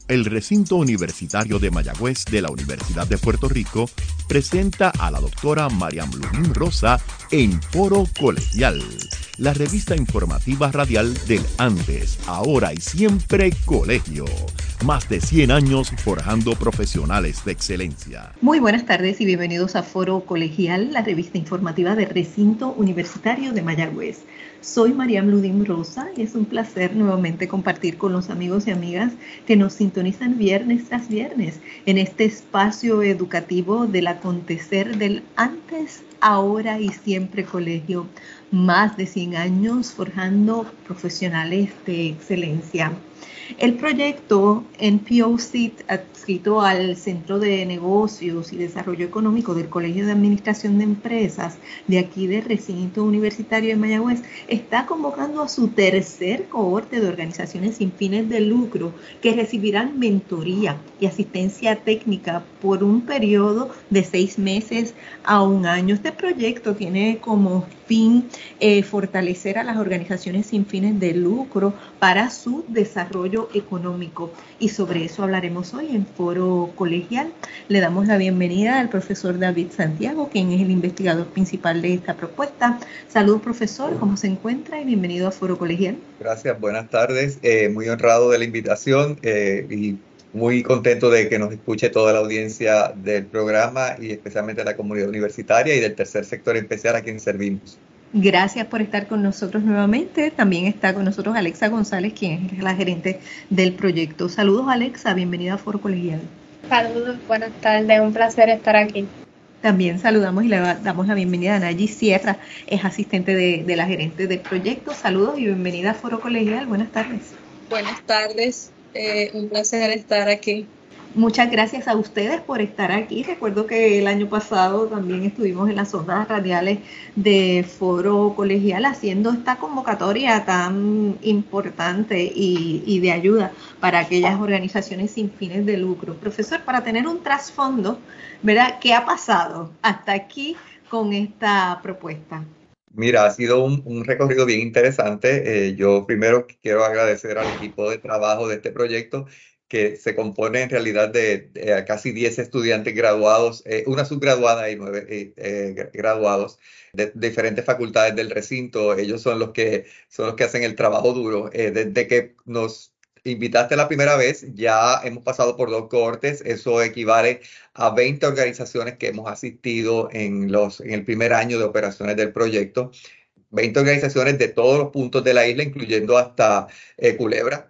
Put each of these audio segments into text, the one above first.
El recinto universitario de Mayagüez de la Universidad de Puerto Rico presenta a la doctora Mariam Ludín Rosa en Foro Colegial, la revista informativa radial del antes, ahora y siempre colegio. Más de 100 años forjando profesionales de excelencia. Muy buenas tardes y bienvenidos a Foro Colegial, la revista informativa del recinto universitario de Mayagüez. Soy Mariam Ludín Rosa y es un placer nuevamente compartir con los amigos y amigas que nos sintonizan viernes tras viernes en este espacio educativo del acontecer del antes, ahora y siempre colegio. Más de 100 años forjando profesionales de excelencia. El proyecto NPO-SIT, adscrito al Centro de Negocios y Desarrollo Económico del Colegio de Administración de Empresas de aquí del recinto universitario de Mayagüez, está convocando a su tercer cohorte de organizaciones sin fines de lucro que recibirán mentoría y asistencia técnica por un periodo de 6 meses a 1 año. Este proyecto tiene como fin fortalecer a las organizaciones sin fines de lucro para su desarrollo económico, y sobre eso hablaremos hoy en Foro Colegial. Le damos la bienvenida al profesor David Santiago, quien es el investigador principal de esta propuesta. Saludos, profesor, ¿cómo se encuentra? Y bienvenido a Foro Colegial. Gracias, buenas tardes. Muy honrado de la invitación y muy contento de que nos escuche toda la audiencia del programa y especialmente la comunidad universitaria y del tercer sector especial a quien servimos. Gracias por estar con nosotros nuevamente. También está con nosotros Alexa González, quien es la gerente del proyecto. Saludos, Alexa, bienvenida a Foro Colegial. Saludos, buenas tardes, un placer estar aquí. También saludamos y le damos la bienvenida a Nayi Sierra, es asistente de la gerente del proyecto. Saludos y bienvenida a Foro Colegial. Buenas tardes. Buenas tardes, un placer estar aquí. Muchas gracias a ustedes por estar aquí. Recuerdo que el año pasado también estuvimos en las ondas radiales de Foro Colegial haciendo esta convocatoria tan importante y de ayuda para aquellas organizaciones sin fines de lucro. Profesor, para tener un trasfondo, ¿verdad? ¿Qué ha pasado hasta aquí con esta propuesta? Mira, ha sido un recorrido bien interesante. Yo primero quiero agradecer al equipo de trabajo de este proyecto, que se compone en realidad de casi 10 estudiantes graduados, una subgraduada y 9 graduados de diferentes facultades del recinto. Ellos son los que hacen el trabajo duro. Desde que nos invitaste la primera vez, ya hemos pasado por 2 cohortes. Eso equivale a 20 organizaciones que hemos asistido en el primer año de operaciones del proyecto. 20 organizaciones de todos los puntos de la isla, incluyendo hasta Culebra.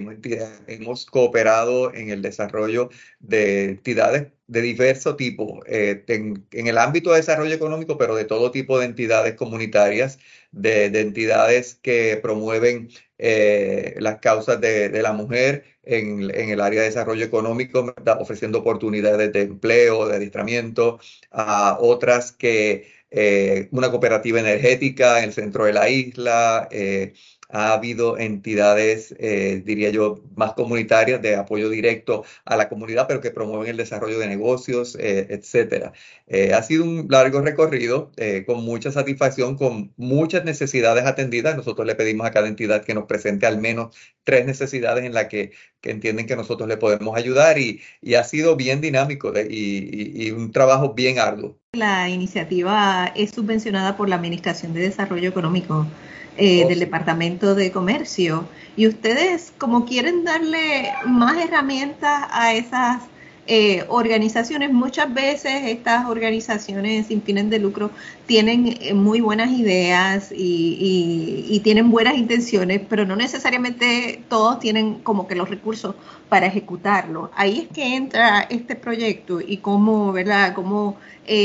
Hemos cooperado en el desarrollo de entidades de diverso tipo, en el ámbito de desarrollo económico, pero de todo tipo de entidades comunitarias, de entidades que promueven las causas de la mujer en el área de desarrollo económico, ofreciendo oportunidades de empleo, de adiestramiento, a otras que una cooperativa energética en el centro de la isla. Ha habido entidades, diría yo, más comunitarias de apoyo directo a la comunidad, pero que promueven el desarrollo de negocios, etcétera. Ha sido un largo recorrido con mucha satisfacción, con muchas necesidades atendidas. Nosotros le pedimos a cada entidad que nos presente al menos 3 necesidades en las que entienden que nosotros le podemos ayudar, y ha sido bien dinámico y un trabajo bien arduo. La iniciativa es subvencionada por la Administración de Desarrollo Económico del Departamento de Comercio, y ustedes, como quieren darle más herramientas a esas organizaciones, muchas veces estas organizaciones sin fines de lucro tienen muy buenas ideas y tienen buenas intenciones, pero no necesariamente todos tienen como que los recursos para ejecutarlo. Ahí es que entra este proyecto y cómo, ¿verdad?, cómo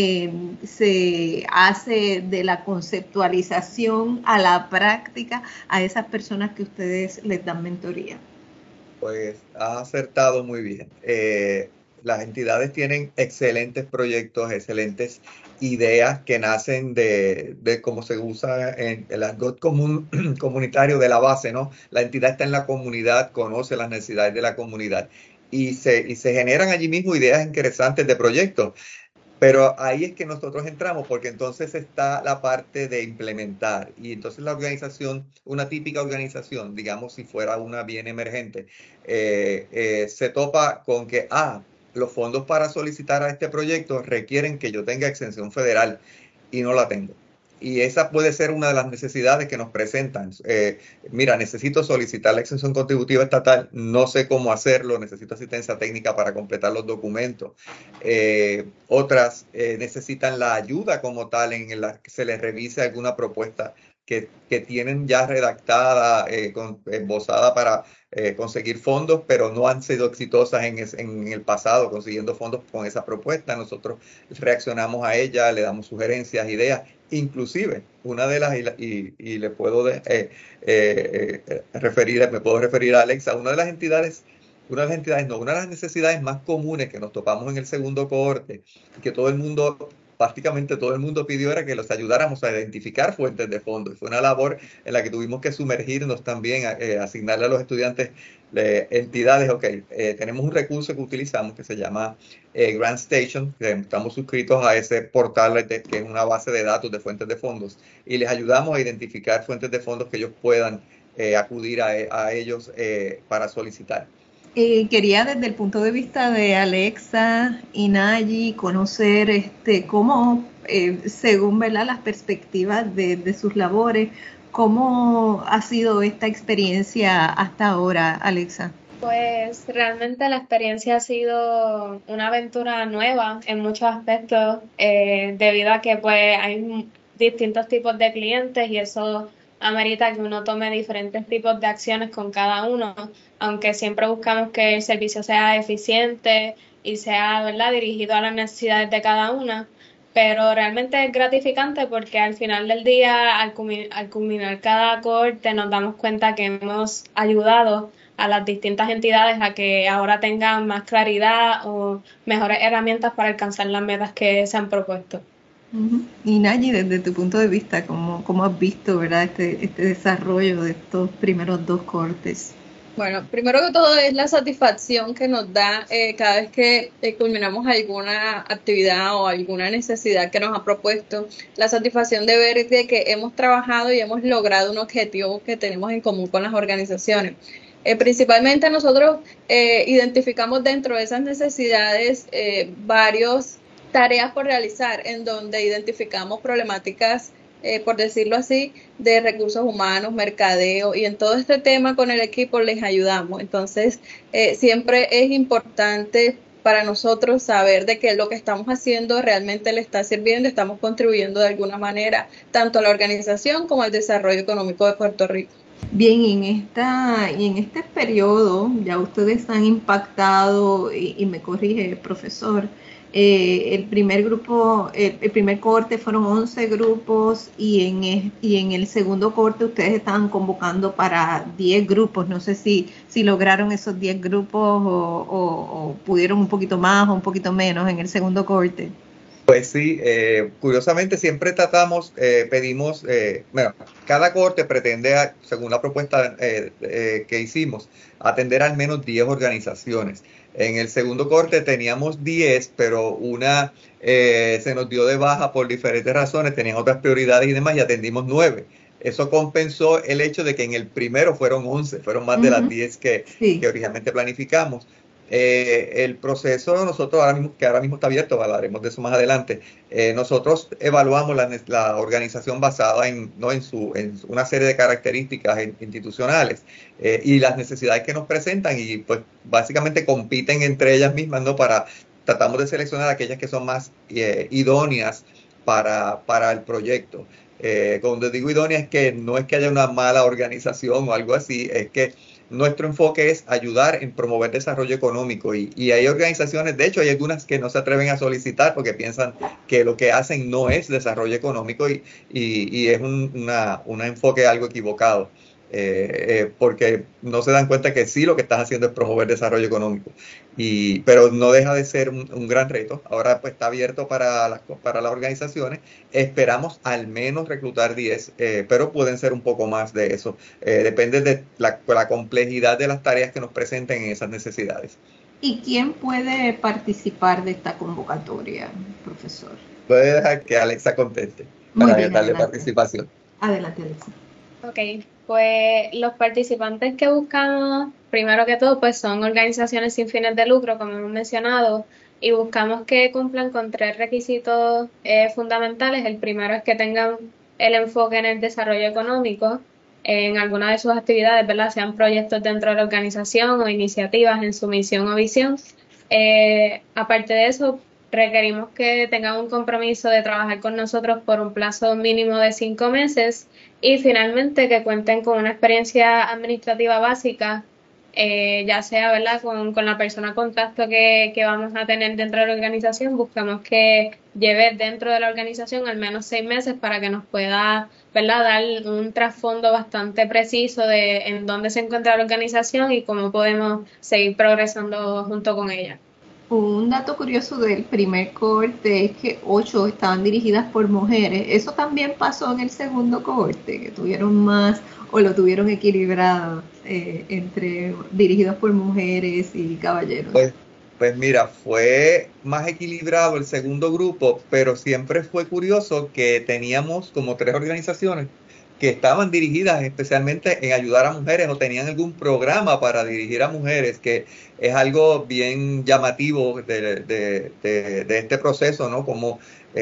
se hace de la conceptualización a la práctica a esas personas que ustedes les dan mentoría. Pues has acertado muy bien. Las entidades tienen excelentes proyectos, excelentes ideas que nacen de cómo se usa en el argot comunitario de la base, ¿no? La entidad está en la comunidad, conoce las necesidades de la comunidad y se generan allí mismo ideas interesantes de proyectos. Pero ahí es que nosotros entramos, porque entonces está la parte de implementar. Y entonces la organización, una típica organización, digamos si fuera una bien emergente, se topa con que, los fondos para solicitar a este proyecto requieren que yo tenga exención federal y no la tengo. Y esa puede ser una de las necesidades que nos presentan. Mira, necesito solicitar la exención contributiva estatal, no sé cómo hacerlo, necesito asistencia técnica para completar los documentos. Otras necesitan la ayuda como tal en la que se les revise alguna propuesta que tienen ya redactada, esbozada para conseguir fondos, pero no han sido exitosas en el pasado consiguiendo fondos con esa propuesta. Nosotros reaccionamos a ella, le damos sugerencias, ideas. Inclusive, una de las, y le puedo me puedo referir a Alexa, una de las necesidades más comunes que nos topamos en el segundo cohorte, y que prácticamente todo el mundo pidió, era que los ayudáramos a identificar fuentes de fondos. Y fue una labor en la que tuvimos que sumergirnos también, asignarle a los estudiantes entidades. Tenemos un recurso que utilizamos que se llama GrantStation, que estamos suscritos a ese portal que es una base de datos de fuentes de fondos, y les ayudamos a identificar fuentes de fondos que ellos puedan acudir a ellos para solicitar. Quería desde el punto de vista de Alexa y Nayi conocer cómo, según, ¿verdad?, las perspectivas de sus labores, cómo ha sido esta experiencia hasta ahora, Alexa. Pues realmente la experiencia ha sido una aventura nueva en muchos aspectos, debido a que pues hay distintos tipos de clientes y eso amerita que uno tome diferentes tipos de acciones con cada uno, aunque siempre buscamos que el servicio sea eficiente y sea, ¿verdad?, dirigido a las necesidades de cada una. Pero realmente es gratificante porque al final del día, al culminar cada corte, nos damos cuenta que hemos ayudado a las distintas entidades a que ahora tengan más claridad o mejores herramientas para alcanzar las metas que se han propuesto. Y Nayi, desde tu punto de vista, ¿cómo has visto, verdad, este desarrollo de estos primeros 2 cortes? Bueno, primero que todo es la satisfacción que nos da cada vez que culminamos alguna actividad o alguna necesidad que nos ha propuesto, la satisfacción de ver de que hemos trabajado y hemos logrado un objetivo que tenemos en común con las organizaciones. Principalmente nosotros identificamos dentro de esas necesidades varias tareas por realizar, en donde identificamos problemáticas, por decirlo así, de recursos humanos, mercadeo, y en todo este tema con el equipo les ayudamos. Entonces, siempre es importante para nosotros saber de que lo que estamos haciendo realmente le está sirviendo, estamos contribuyendo de alguna manera tanto a la organización como al desarrollo económico de Puerto Rico. Bien, en este periodo ya ustedes han impactado, y me corrige el profesor, el primer cohorte fueron 11 grupos y en el segundo cohorte ustedes estaban convocando para 10 grupos. No sé si lograron esos 10 grupos o pudieron un poquito más o un poquito menos en el segundo cohorte. Pues sí, curiosamente siempre pedimos, cada cohorte pretende, según la propuesta que hicimos, atender al menos 10 organizaciones. En el segundo cohorte teníamos 10, pero una se nos dio de baja por diferentes razones, tenían otras prioridades y demás, y atendimos 9. Eso compensó el hecho de que en el primero fueron 11, fueron más de las 10 que originalmente planificamos. El proceso nosotros ahora mismo está abierto, hablaremos de eso más adelante. Nosotros evaluamos la organización basada en una serie de características institucionales y las necesidades que nos presentan, y pues básicamente compiten entre ellas mismas, ¿no? Tratamos de seleccionar aquellas que son más idóneas para el proyecto. Cuando digo idónea, es que no es que haya una mala organización o algo así, es que nuestro enfoque es ayudar en promover desarrollo económico, y hay organizaciones, de hecho hay algunas que no se atreven a solicitar porque piensan que lo que hacen no es desarrollo económico, y es un enfoque algo equivocado. porque no se dan cuenta que sí lo que estás haciendo es promover desarrollo económico. Pero no deja de ser un gran reto. Ahora pues está abierto para las organizaciones. Esperamos al menos reclutar 10, pero pueden ser un poco más de eso. Depende de la complejidad de las tareas que nos presenten en esas necesidades. ¿Y quién puede participar de esta convocatoria, profesor? Puede dejar que Alexa conteste Muy para bien, darle adelante. participación. Adelante, Alexa. Ok, pues los participantes que buscamos, primero que todo, pues son organizaciones sin fines de lucro, como hemos mencionado, y buscamos que cumplan con 3 requisitos fundamentales. El primero es que tengan el enfoque en el desarrollo económico en alguna de sus actividades, ¿verdad? Sean proyectos dentro de la organización o iniciativas en su misión o visión. Aparte de eso, requerimos que tengan un compromiso de trabajar con nosotros por un plazo mínimo de 5 meses. Y finalmente que cuenten con una experiencia administrativa básica, ya sea, ¿verdad?, con la persona contacto que vamos a tener dentro de la organización. Buscamos que lleve dentro de la organización al menos 6 meses para que nos pueda, ¿verdad?, dar un trasfondo bastante preciso de en dónde se encuentra la organización y cómo podemos seguir progresando junto con ella. Un dato curioso del primer cohorte es que 8 estaban dirigidas por mujeres. ¿Eso también pasó en el segundo cohorte, que tuvieron más o lo tuvieron equilibrado entre dirigidos por mujeres y caballeros? Pues mira, fue más equilibrado el segundo grupo, pero siempre fue curioso que teníamos como 3 organizaciones que estaban dirigidas especialmente en ayudar a mujeres o tenían algún programa para dirigir a mujeres, que es algo bien llamativo de este proceso, ¿no? Como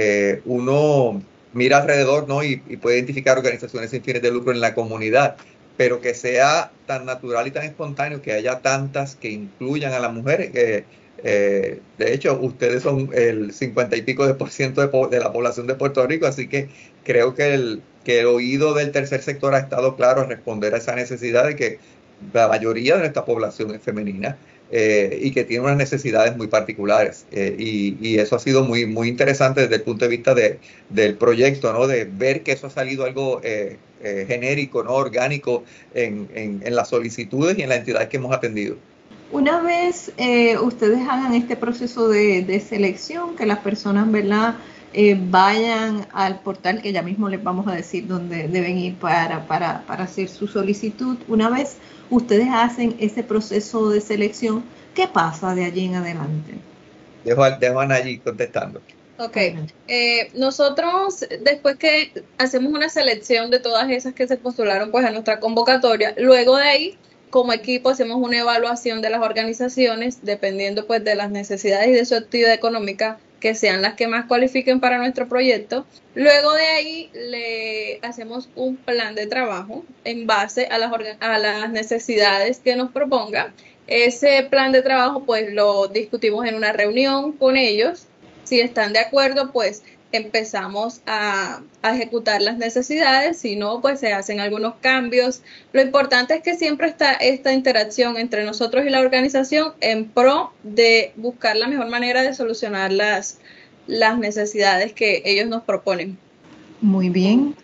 uno mira alrededor, ¿no? Y puede identificar organizaciones sin fines de lucro en la comunidad, pero que sea tan natural y tan espontáneo que haya tantas que incluyan a las mujeres. De hecho, ustedes son el 50 y pico de % de la población de Puerto Rico, así que creo que el oído del tercer sector ha estado claro en responder a esa necesidad de que la mayoría de nuestra población es femenina, y que tiene unas necesidades muy particulares. Y eso ha sido muy, muy interesante desde el punto de vista del proyecto, ¿no? De ver que eso ha salido algo genérico, ¿no? Orgánico en las solicitudes y en las entidades que hemos atendido. Una vez ustedes hagan este proceso de selección, que las personas, ¿verdad?, vayan al portal, que ya mismo les vamos a decir dónde deben ir para hacer su solicitud. Una vez ustedes hacen ese proceso de selección, ¿qué pasa de allí en adelante? Dejo a Ana allí contestando. Ok, nosotros después que hacemos una selección de todas esas que se postularon pues a nuestra convocatoria, luego de ahí como equipo hacemos una evaluación de las organizaciones dependiendo pues de las necesidades y de su actividad económica, que sean las que más cualifiquen para nuestro proyecto. Luego de ahí le hacemos un plan de trabajo en base a las necesidades que nos proponga. Ese plan de trabajo pues lo discutimos en una reunión con ellos. Si están de acuerdo, pues empezamos a ejecutar las necesidades. Si no, pues se hacen algunos cambios. Lo importante es que siempre está esta interacción entre nosotros y la organización en pro de buscar la mejor manera de solucionar las necesidades que ellos nos proponen. Muy bien.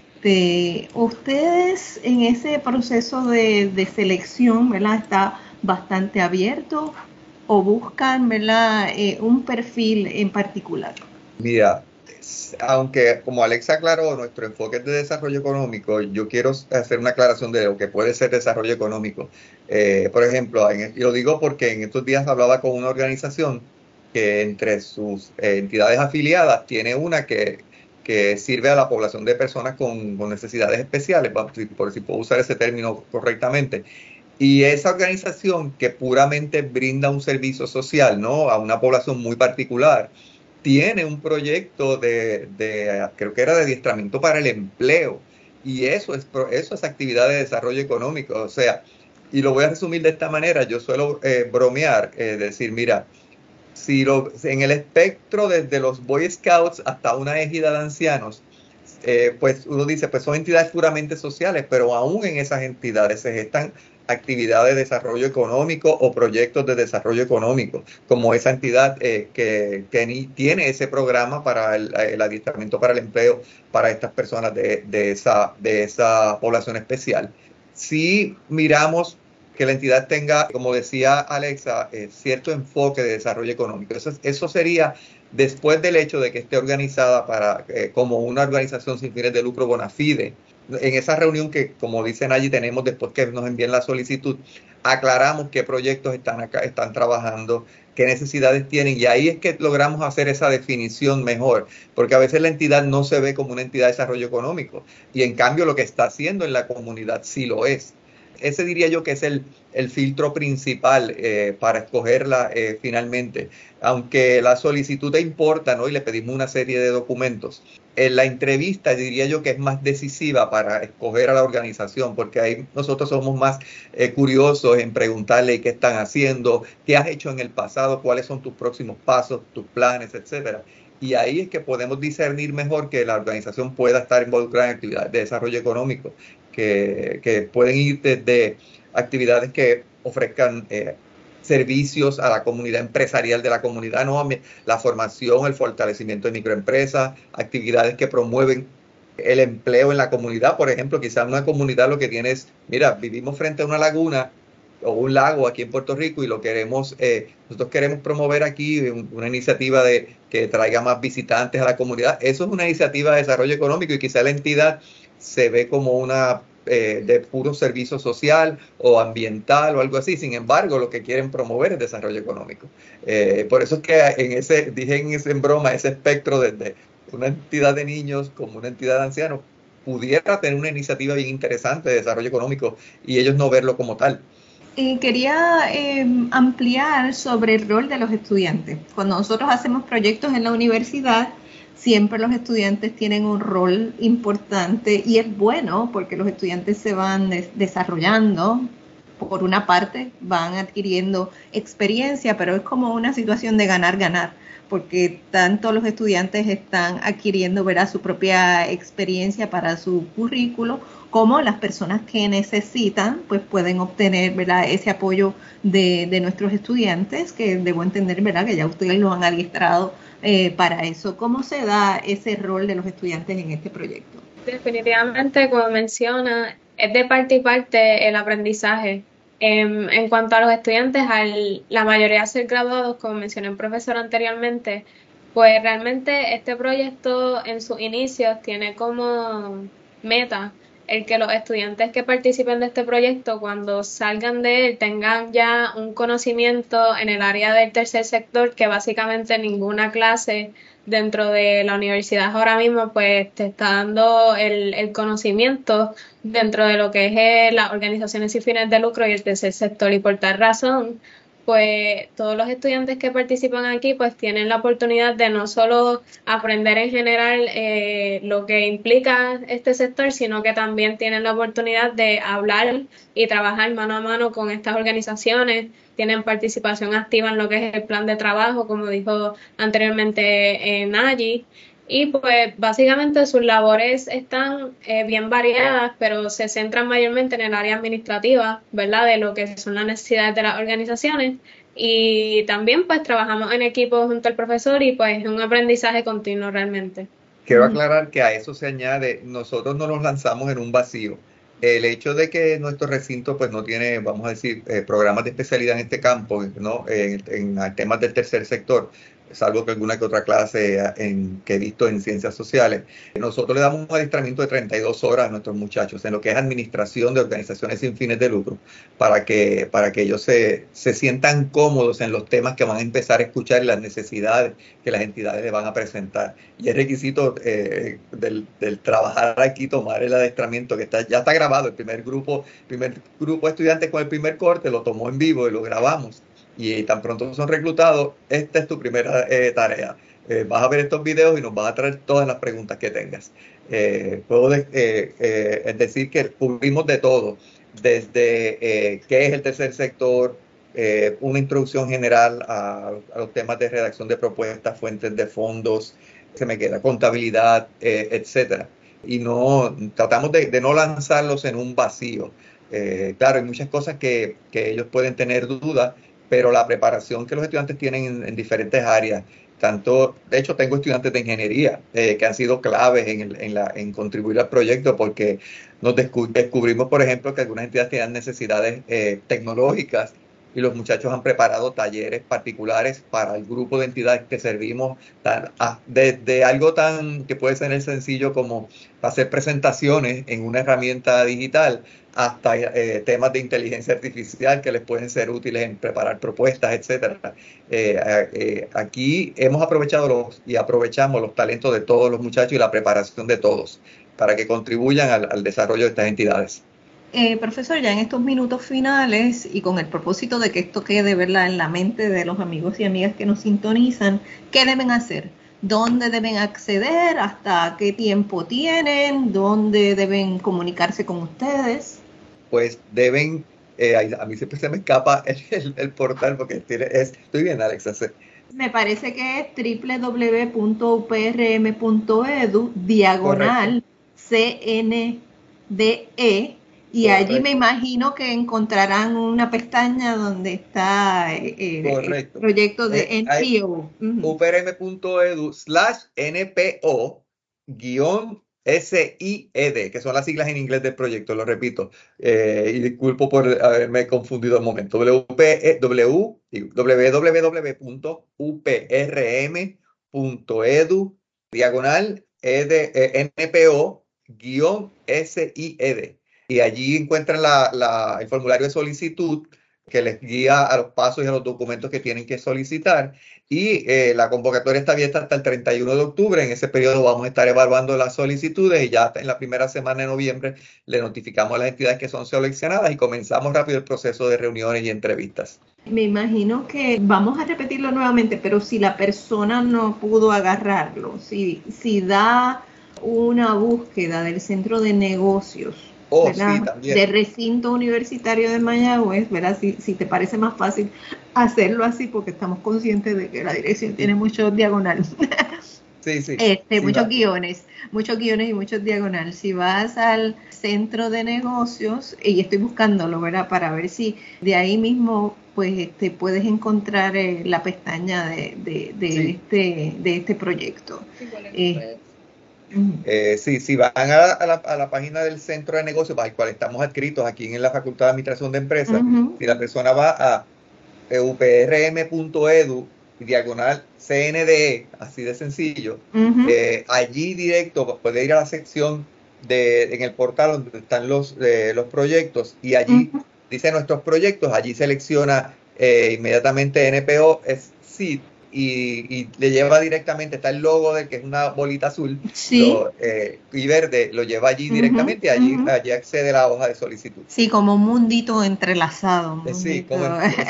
Ustedes en ese proceso de selección, ¿verdad?, está bastante abierto o buscan, ¿verdad?, un perfil en particular. Mira, aunque como Alexa aclaró, nuestro enfoque es de desarrollo económico, yo quiero hacer una aclaración de lo que puede ser desarrollo económico. Por ejemplo, y lo digo porque en estos días hablaba con una organización que entre sus entidades afiliadas tiene una que sirve a la población de personas con necesidades especiales, por si puedo usar ese término correctamente. Y esa organización que puramente brinda un servicio social, ¿no?, a una población muy particular, tiene un proyecto creo que era de adiestramiento para el empleo, y eso es actividad de desarrollo económico. O sea, y lo voy a resumir de esta manera, yo suelo bromear, decir, mira, en el espectro desde los Boy Scouts hasta una égida de ancianos, pues uno dice, pues son entidades puramente sociales, pero aún en esas entidades se gestan actividades de desarrollo económico o proyectos de desarrollo económico, como esa entidad que tiene ese programa para el adiestramiento para el empleo para estas personas de esa población especial. sí miramos que la entidad tenga, como decía Alexa, cierto enfoque de desarrollo económico. Eso sería después del hecho de que esté organizada como una organización sin fines de lucro bona fide. En esa reunión que, como dicen allí, tenemos después que nos envíen la solicitud, aclaramos qué proyectos están trabajando, qué necesidades tienen, y ahí es que logramos hacer esa definición mejor, porque a veces la entidad no se ve como una entidad de desarrollo económico, y en cambio lo que está haciendo en la comunidad sí lo es. Ese diría yo que es el filtro principal para escogerla finalmente. Aunque la solicitud te importa, ¿no? Y le pedimos una serie de documentos. En la entrevista diría yo que es más decisiva para escoger a la organización, porque ahí nosotros somos más curiosos en preguntarle qué están haciendo, qué has hecho en el pasado, cuáles son tus próximos pasos, tus planes, etcétera. Y ahí es que podemos discernir mejor que la organización pueda estar involucrada en actividades de desarrollo económico, que pueden ir desde actividades que ofrezcan servicios a la comunidad empresarial de la comunidad, ¿no? La formación, el fortalecimiento de microempresas, actividades que promueven el empleo en la comunidad. Por ejemplo, quizás una comunidad lo que tiene es, mira, vivimos frente a una laguna o un lago aquí en Puerto Rico y nosotros queremos promover aquí una iniciativa que traiga más visitantes a la comunidad. Eso es una iniciativa de desarrollo económico y quizás la entidad se ve como una de puro servicio social o ambiental o algo así. Sin embargo, lo que quieren promover es desarrollo económico. Por eso es que dije en broma, ese espectro desde una entidad de niños como una entidad de ancianos pudiera tener una iniciativa bien interesante de desarrollo económico y ellos no verlo como tal. Quería ampliar sobre el rol de los estudiantes. Cuando nosotros hacemos proyectos en la universidad, siempre los estudiantes tienen un rol importante y es bueno porque los estudiantes se van desarrollando. Por una parte, van adquiriendo experiencia, pero es como una situación de ganar-ganar, porque tanto los estudiantes están adquiriendo, ¿verdad?, su propia experiencia para su currículo, como las personas que necesitan, pues pueden obtener, ¿verdad?, ese apoyo de nuestros estudiantes, que debo entender, ¿verdad?, que ya ustedes lo han adiestrado para eso. ¿Cómo se da ese rol de los estudiantes en este proyecto? Definitivamente, como menciona, es de parte y parte el aprendizaje. En cuanto a los estudiantes, la mayoría de ser graduados, como mencioné el profesor anteriormente, pues realmente este proyecto en sus inicios tiene como meta el que los estudiantes que participen de este proyecto, cuando salgan de él, tengan ya un conocimiento en el área del tercer sector, que básicamente ninguna clase dentro de la universidad ahora mismo pues te está dando el conocimiento dentro de lo que es las organizaciones sin fines de lucro y el tercer sector, y por tal razón pues todos los estudiantes que participan aquí pues tienen la oportunidad de no solo aprender en general lo que implica este sector, sino que también tienen la oportunidad de hablar y trabajar mano a mano con estas organizaciones, tienen participación activa en lo que es el plan de trabajo, como dijo anteriormente Nayi. Y pues básicamente sus labores están bien variadas, pero se centran mayormente en el área administrativa, ¿verdad?, de lo que son las necesidades de las organizaciones. Y también pues trabajamos en equipo junto al profesor y pues es un aprendizaje continuo realmente. Quiero aclarar que a eso se añade, nosotros no nos lanzamos en un vacío. El hecho de que nuestro recinto pues no tiene, vamos a decir, programas de especialidad en este campo, ¿no?, en temas del tercer sector, salvo que alguna que otra clase que he visto en ciencias sociales. Nosotros le damos un adiestramiento de 32 horas a nuestros muchachos en lo que es administración de organizaciones sin fines de lucro, para que ellos se sientan cómodos en los temas que van a empezar a escuchar y las necesidades que las entidades les van a presentar. Y es requisito del trabajar aquí, tomar el adiestramiento que ya está grabado. El primer grupo de estudiantes con el primer corte lo tomó en vivo y lo grabamos. Y tan pronto son reclutados, esta es tu primera tarea. Vas a ver estos videos y nos vas a traer todas las preguntas que tengas. Puedo decir que cubrimos de todo, desde qué es el tercer sector, una introducción general a los temas de redacción de propuestas, fuentes de fondos, contabilidad, etcétera. Y tratamos de no lanzarlos en un vacío. Claro, hay muchas cosas que ellos pueden tener dudas, pero la preparación que los estudiantes tienen en diferentes áreas, de hecho tengo estudiantes de ingeniería que han sido claves en contribuir al proyecto porque descubrimos, por ejemplo, que algunas entidades tenían necesidades tecnológicas y los muchachos han preparado talleres particulares para el grupo de entidades que servimos, desde algo tan que puede ser sencillo como hacer presentaciones en una herramienta digital hasta temas de inteligencia artificial que les pueden ser útiles en preparar propuestas, etcétera. Aquí hemos aprovechado y aprovechamos los talentos de todos los muchachos y la preparación de todos para que contribuyan al desarrollo de estas entidades. Profesor, ya en estos minutos finales y con el propósito de que esto quede, ¿verdad?, en la mente de los amigos y amigas que nos sintonizan, ¿qué deben hacer? ¿Dónde deben acceder? ¿Hasta qué tiempo tienen? ¿Dónde deben comunicarse con ustedes? Pues deben, a mí siempre se me escapa el portal porque estoy bien, Alexa. Me parece que es www.uprm.edu/CNDE y Correcto. allí me imagino que encontrarán una pestaña donde está el proyecto de NPO. uprm.edu/NPO-SIED, que son las siglas en inglés del proyecto, lo repito, y disculpo por haberme confundido un momento. www.uprm.edu/NPO-SIED. Y allí encuentran el formulario de solicitud que les guía a los pasos y a los documentos que tienen que solicitar. Y la convocatoria está abierta hasta el 31 de octubre. En ese periodo vamos a estar evaluando las solicitudes y ya en la primera semana de noviembre le notificamos a las entidades que son seleccionadas y comenzamos rápido el proceso de reuniones y entrevistas. Me imagino que vamos a repetirlo nuevamente, pero si la persona no pudo agarrarlo, si da una búsqueda del centro de negocios, sí, también, de recinto universitario de Mayagüez, ¿verdad? Si te parece más fácil hacerlo así, porque estamos conscientes de que la dirección tiene muchos diagonales. Sí. Muchos guiones y muchos diagonales. Si vas al centro de negocios, y estoy buscándolo, ¿verdad? Para ver si de ahí mismo pues puedes encontrar la pestaña de este proyecto. Si van a la página del centro de negocios, al cual estamos adscritos aquí en la Facultad de Administración de Empresas, si la persona va a uprm.edu/CNDE, así de sencillo, allí directo puede ir a la sección en el portal donde están los proyectos y allí dice nuestros proyectos, allí selecciona inmediatamente NPO SID y le lleva directamente, está el logo de que es una bolita azul y verde, lo lleva allí directamente, allí accede a la hoja de solicitud. Sí, como un mundito entrelazado. Sí, como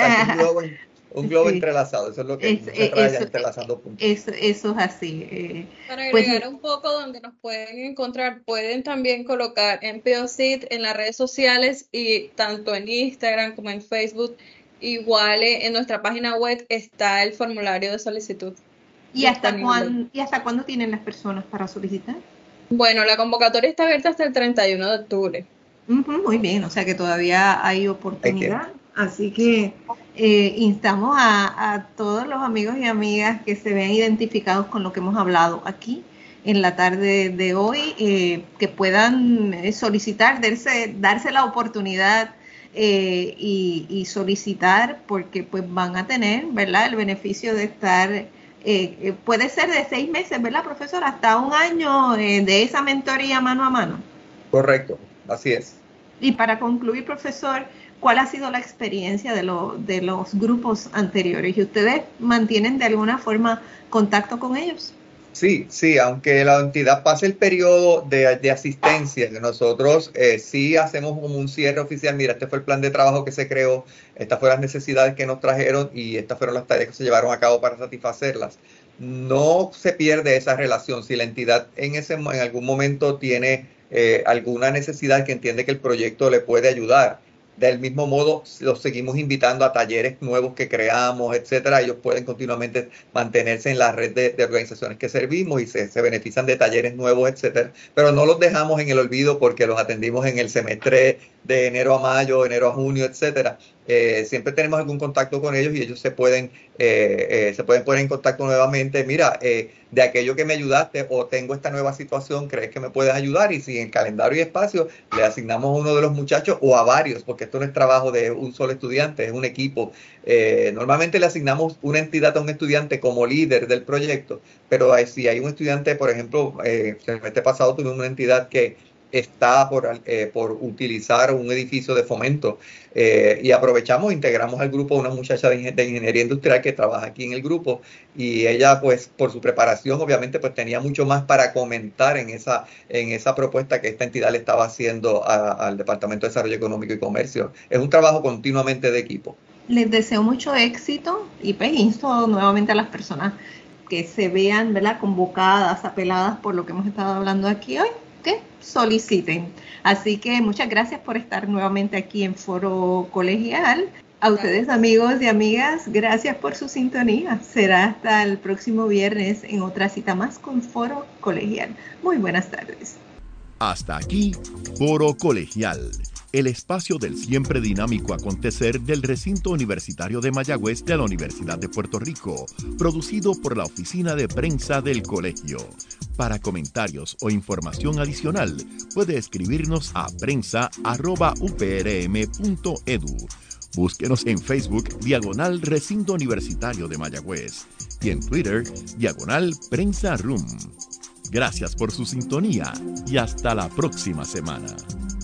un globo entrelazado, eso es lo que se raya entrelazando puntos. Eso es así. Para agregar un poco donde nos pueden encontrar, pueden también colocar NPO-SID en las redes sociales y tanto en Instagram como en Facebook. Igual en nuestra página web está el formulario de solicitud. ¿Y hasta cuándo tienen las personas para solicitar? Bueno, la convocatoria está abierta hasta el 31 de octubre. Muy bien, o sea que todavía hay oportunidad. Así que instamos a todos los amigos y amigas que se vean identificados con lo que hemos hablado aquí en la tarde de hoy, que puedan solicitar, darse la oportunidad y solicitar, porque pues van a tener, ¿verdad?, el beneficio de estar, puede ser de 6 meses, ¿verdad, profesor?, hasta 1 año de esa mentoría mano a mano. Correcto, así es. Y para concluir, profesor, ¿cuál ha sido la experiencia de los grupos anteriores? ¿Y ustedes mantienen de alguna forma contacto con ellos? Sí, aunque la entidad pase el periodo de asistencia, nosotros sí hacemos como un cierre oficial. Mira, este fue el plan de trabajo que se creó, estas fueron las necesidades que nos trajeron y estas fueron las tareas que se llevaron a cabo para satisfacerlas. No se pierde esa relación. Si la entidad en algún momento tiene alguna necesidad que entiende que el proyecto le puede ayudar, del mismo modo, los seguimos invitando a talleres nuevos que creamos, etcétera. Ellos pueden continuamente mantenerse en la red de organizaciones que servimos y se benefician de talleres nuevos, etcétera. Pero no los dejamos en el olvido porque los atendimos en el semestre de enero a mayo, enero a junio, etcétera. Siempre tenemos algún contacto con ellos y ellos se pueden poner en contacto nuevamente. Mira, de aquello que me ayudaste o tengo esta nueva situación, ¿crees que me puedes ayudar? Y si en calendario y espacio le asignamos a uno de los muchachos o a varios, porque esto no es trabajo de un solo estudiante, es un equipo. Normalmente le asignamos una entidad a un estudiante como líder del proyecto, pero si hay un estudiante, por ejemplo, el semestre pasado tuvimos una entidad que está por utilizar un edificio de fomento y aprovechamos, integramos al grupo una muchacha de ingeniería industrial que trabaja aquí en el grupo y ella pues por su preparación obviamente pues tenía mucho más para comentar en esa propuesta que esta entidad le estaba haciendo al Departamento de Desarrollo Económico y Comercio. Es un trabajo continuamente de equipo. Les deseo mucho éxito y pues insto nuevamente a las personas que se vean, ¿verdad?, convocadas, apeladas por lo que hemos estado hablando aquí hoy, que soliciten. Así que muchas gracias por estar nuevamente aquí en Foro Colegial. A ustedes, amigos y amigas, gracias por su sintonía. Será hasta el próximo viernes en otra cita más con Foro Colegial. Muy buenas tardes. Hasta aquí, Foro Colegial, el espacio del siempre dinámico acontecer del recinto universitario de Mayagüez de la Universidad de Puerto Rico, producido por la Oficina de Prensa del Colegio. Para comentarios o información adicional, puede escribirnos a prensa@uprm.edu. Búsquenos en Facebook, /Recinto Universitario de Mayagüez, y en Twitter, /Prensa Room. Gracias por su sintonía y hasta la próxima semana.